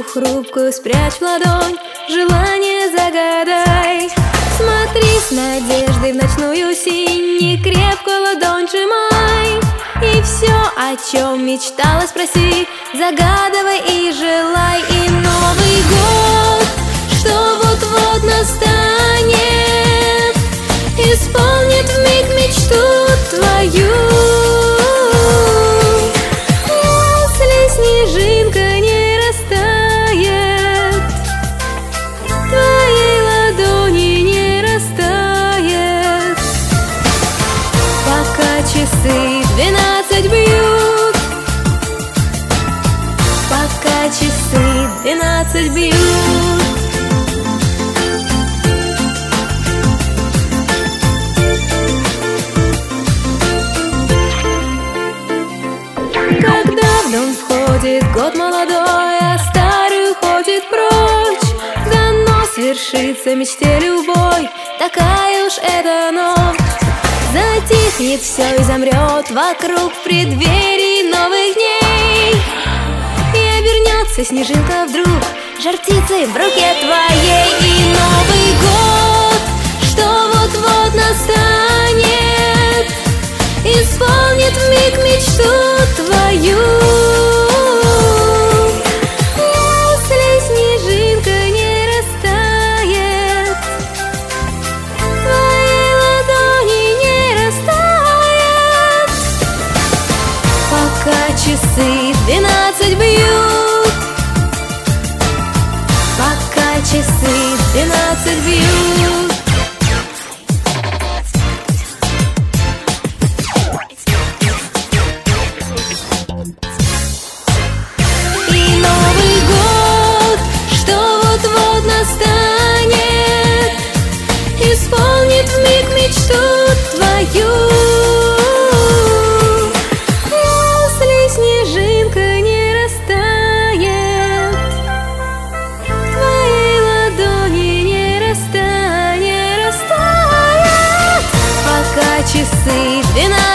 хрупкую спрячь в ладонь, желание загадай. Смотри с надеждой в ночную синь, не крепко ладонь сжимай. И все, о чем мечтала, спроси, загадывай и желай. И Новый год, что вот-вот настанет, исполнит вмиг мечту твою. Если снежинка не растает, твоей ладони не растает, пока часы 12 бьют, пока часы 12 бьют. Когда в дом входит год молодой, а старый уходит прочь, дано свершится мечте любой, такая уж эта ночь. Затихнет все и замрет вокруг в преддверии новых дней, и обернется снежинка вдруг жар птицей в руке твоей. И Новый год, что вот-вот настанет, исполнит вмиг мечту твою. Если снежинка не растает, твоей ладони не растает, пока часы 12 бьют, пока часы 12 бьют. Настанет, исполнит вмиг мечту твою. Если снежинка не растает, твоей ладони не растает, пока часы 12